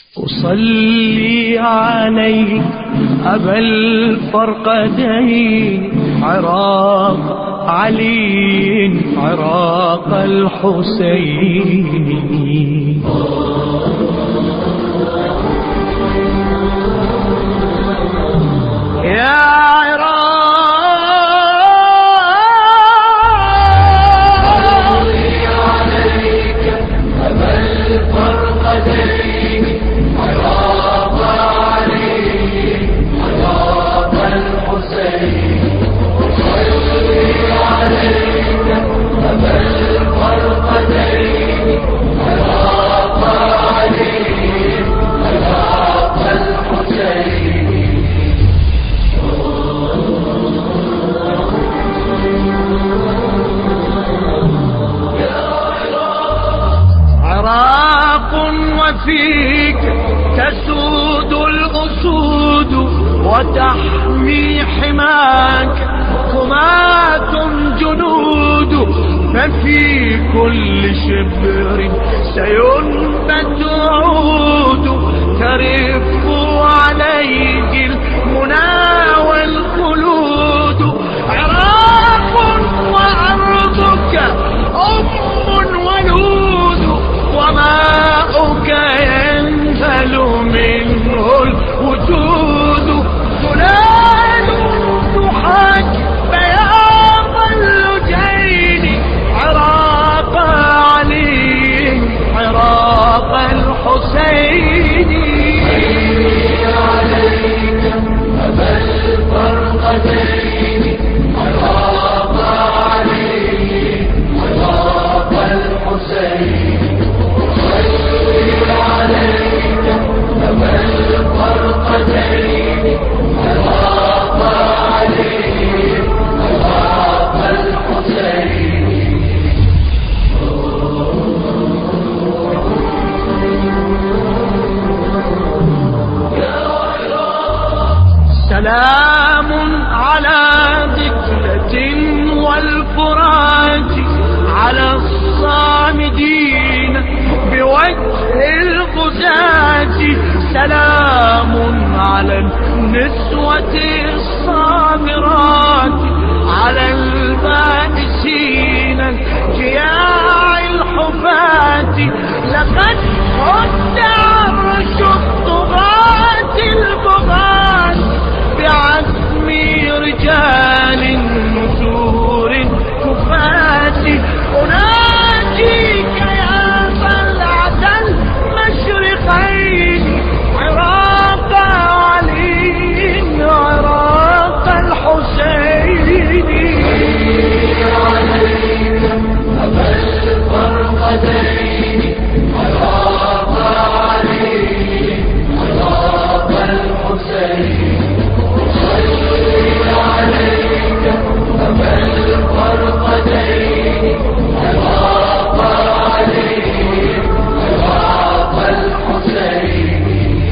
أصلي عليك أبا الفرقدين عراق علي عراق الحسين. يا فيك تسود الأسود وتحمي حماك حماة جنود، ففي كل شبر سينبت عود ترف عليه المنى والخلود. عراق وأرضك ولود وماؤك ينزل منه الوجود. فلان ضحاك بياض اللجين عراق علي عراق الحسين. عليك أبا الفرقدين عراق علي عراق الحسين. سلام على دكلة والفرات على الصامدين بوجه الغزاة. سلام على النسوة الصابرات على البائسين الجياع الحفاة. لقد رد عرش الطغاة البغاة بعزم رجال نسور كفاة. أناجيك يا طلعة المشرقين عراق علي عراق الحسين. عليك أبا الفرقدين عراق علي عراق الحسين. عليك أبا الفرقدين عراق علي عراق الحسين.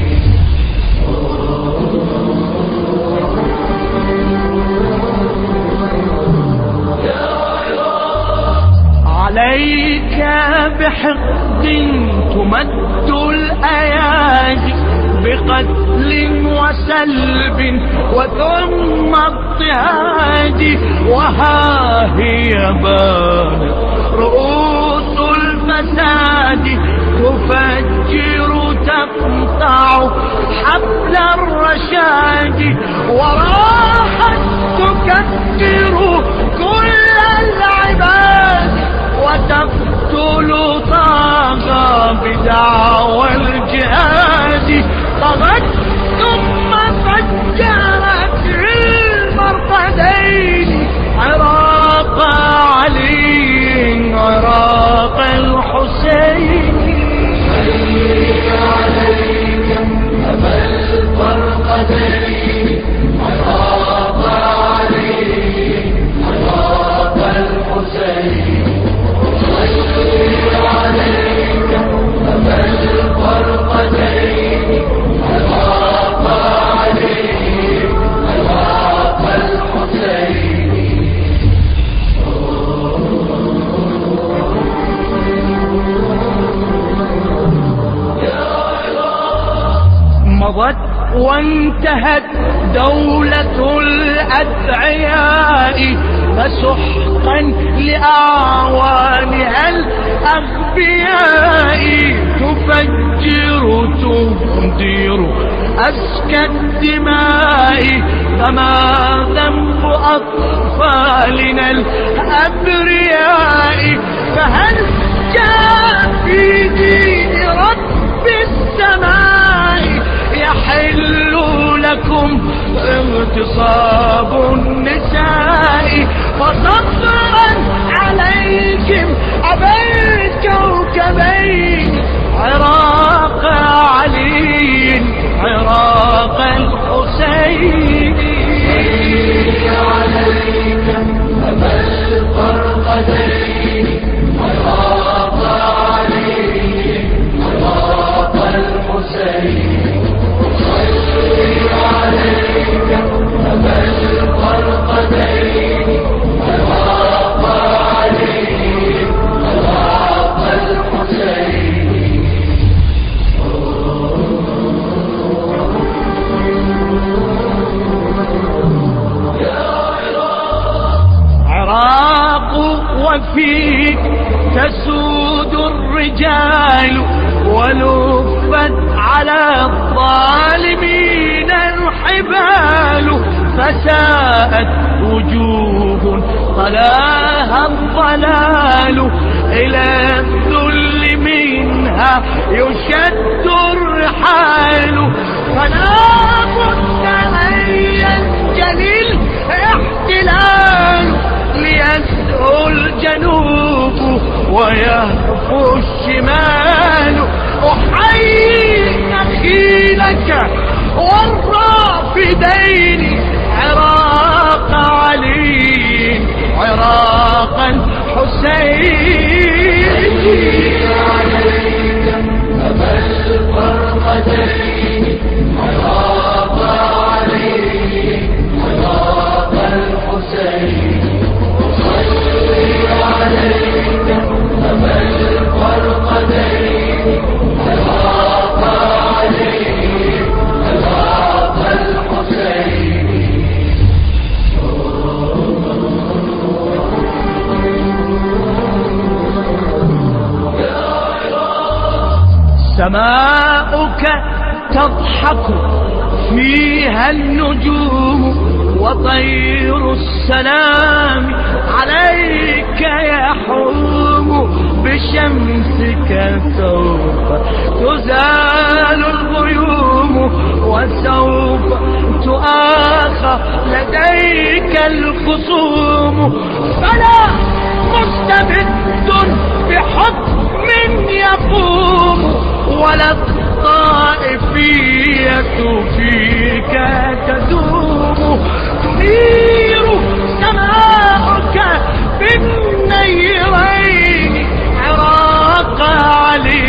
عليك بحقد تمد الأيادي بقتل وسلب وثم اضطهاد. وها هي بانت رؤوس الفساد تفجر تقطع حبل الرشاد. وراحت تكدر كل العباد وتقتل طاغى بدعوى الجهاد. طغت ثم فجرت المرقدين عراق علي عراق الحسين. عليك أبا الفرقدين عراق علي عراق الحسين. عليك أبا مضت وانتهت دولة الأدعياء، فسحقا لأعوانها الأغبياء. تفجر تهدر أسكى الدماء، فما ذنب أطفالنا الأبرياء؟ فهل جاء في دين رب السماء يحل لكم اغتصاب النساء؟ وصبرا عليكم أبا الكوكبين، عراق علي عراق الحسين. عليك أبا الفرقدين، عراق علي عراق الحسين. عليك أبا الفرقدين، عراق علي عراق الحسين. عراق وفيك تسود الرجال، ولفت على الظالمين الحبال. فساءت وجوه طلاها الضلال، إلى الذل منها يشد الرحال. فلا بد أن ينجلي الاحتلال، ليسهو الجنوب ويهفو الشمال. أحيي نخيلك والرافدين، عراق علي عراق الحسين. عليك أبا الفرقدين، عراق علي عراق الحسين. عليك أبا الفرقدين، عراق علي عراق الحسين. سماؤك تضحك فيها النجوم، وطير السلام عليك يحوم. بشمسك سوف تزال الغيوم، وسوف تؤاخى لديك الخصوم. فلا مستبد بحكم يقوم، ولا الطائفية فيك تدوم. تنير سماؤك بالنيرين، عراق علي